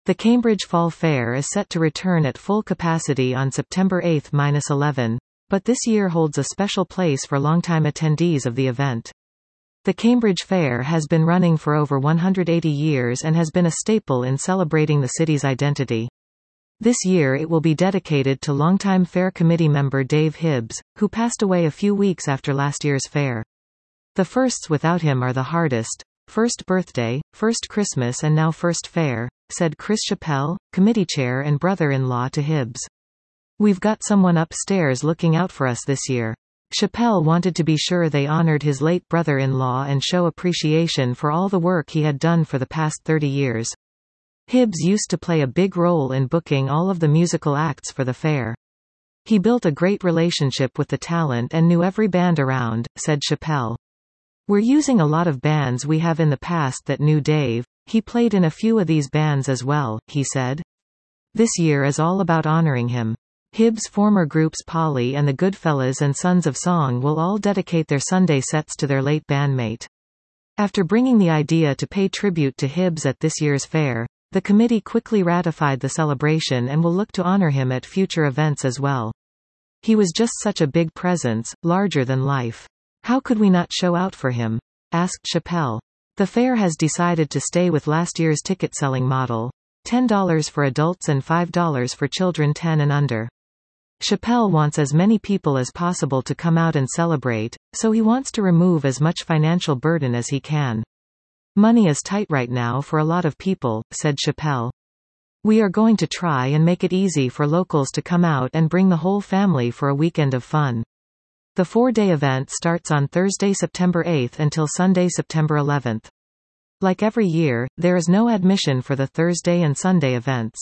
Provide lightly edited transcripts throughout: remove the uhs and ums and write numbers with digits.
The Cambridge Fall Fair is set to return at full capacity on September 8–11, but this year holds a special place for longtime attendees of the event. The Cambridge Fair has been running for over 180 years and has been a staple in celebrating the city's identity. This year it will be dedicated to longtime fair committee member Dave Hibbs, who passed away a few weeks after last year's fair. The firsts without him are the hardest. First birthday, first Christmas and now first fair, said Chris Chappell, committee chair and brother-in-law to Hibbs. We've got someone upstairs looking out for us this year. Chappell wanted to be sure they honored his late brother-in-law and show appreciation for all the work he had done for the past 30 years. Hibbs used to play a big role in booking all of the musical acts for the fair. He built a great relationship with the talent and knew every band around, said Chappell. We're using a lot of bands we have in the past that knew Dave. He played in a few of these bands as well, he said. This year is all about honoring him. Hibbs' former groups Polly and the Goodfellas and Sons of Song will all dedicate their Sunday sets to their late bandmate. After bringing the idea to pay tribute to Hibbs at this year's fair, the committee quickly ratified the celebration and will look to honor him at future events as well. He was just such a big presence, larger than life. How could we not show out for him? Asked Chappell. The fair has decided to stay with last year's ticket-selling model, $10 for adults and $5 for children 10 and under. Chappell wants as many people as possible to come out and celebrate, so he wants to remove as much financial burden as he can. Money is tight right now for a lot of people, said Chappell. We are going to try and make it easy for locals to come out and bring the whole family for a weekend of fun. The 4-day event starts on Thursday, September 8th until Sunday, September 11th. Like every year, there is no admission for the Thursday and Sunday events.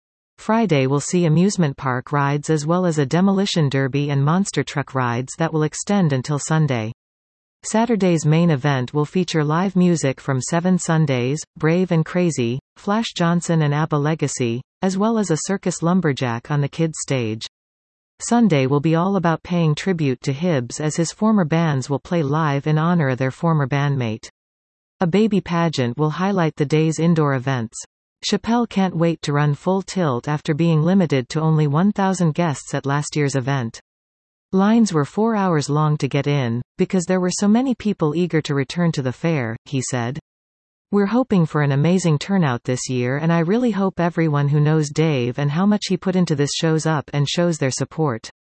Friday will see amusement park rides as well as a demolition derby and monster truck rides that will extend until Sunday. Saturday's main event will feature live music from Seven Sundays, Brave and Crazy, Flash Johnson and ABBA Legacy, as well as a circus lumberjack on the kids' stage. Sunday will be all about paying tribute to Hibbs as his former bands will play live in honor of their former bandmate. A baby pageant will highlight the day's indoor events. Chappell can't wait to run full tilt after being limited to only 1,000 guests at last year's event. Lines were 4 hours long to get in, because there were so many people eager to return to the fair, he said. We're hoping for an amazing turnout this year and I really hope everyone who knows Dave and how much he put into this shows up and shows their support.